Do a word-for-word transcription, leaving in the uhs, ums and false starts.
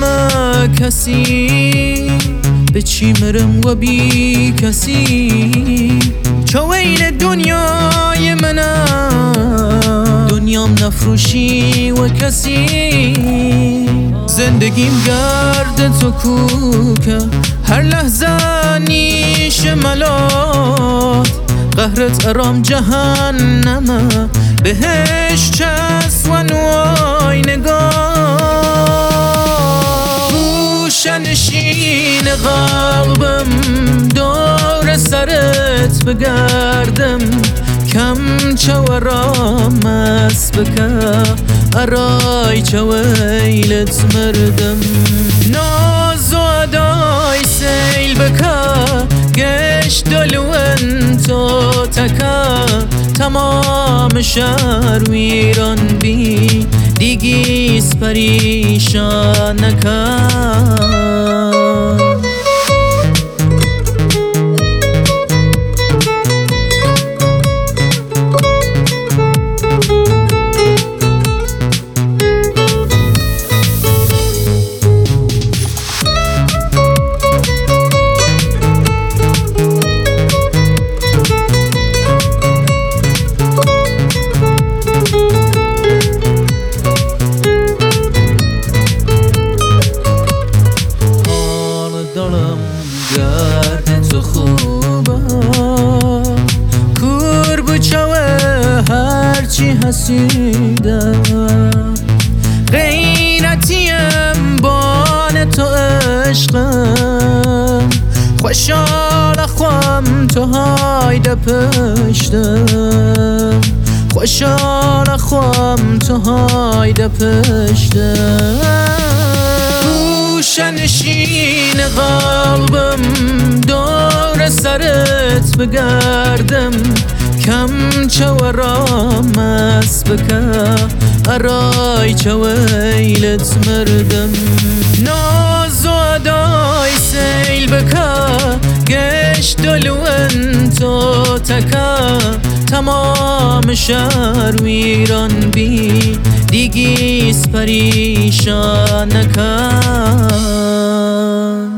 نما کسی به چی مرم و بی کسی چویل دنیای منم دنیام نفروشی و کسی زندگیم گرد تو کوکه هر لحظه نیش ملات قهرت ارام جهنمه بهش چست و نوای نگاه گوشنشین قلبم دور سرت بگردم کم چورام است بکه ارای چویلت مردم ناز و ادای سیل بکه گشت دلون تو تکه تمام شهر ویران بی دیگیست پریشان نکن گرد تو خوبه کور بچوه هرچی حسیده غیرتیم بان تو عشقم خوشحال خوام تو هایده پشتم خوشحال خوام تو هایده پشتم گوشنشین قلبم دور سرت بگردم کم چورام است بکه ارای چویلت مردم ناز و ادای سیل بکه گشت دلون تو تکه تمام شهر ویران بی دیگیست پریشان نکن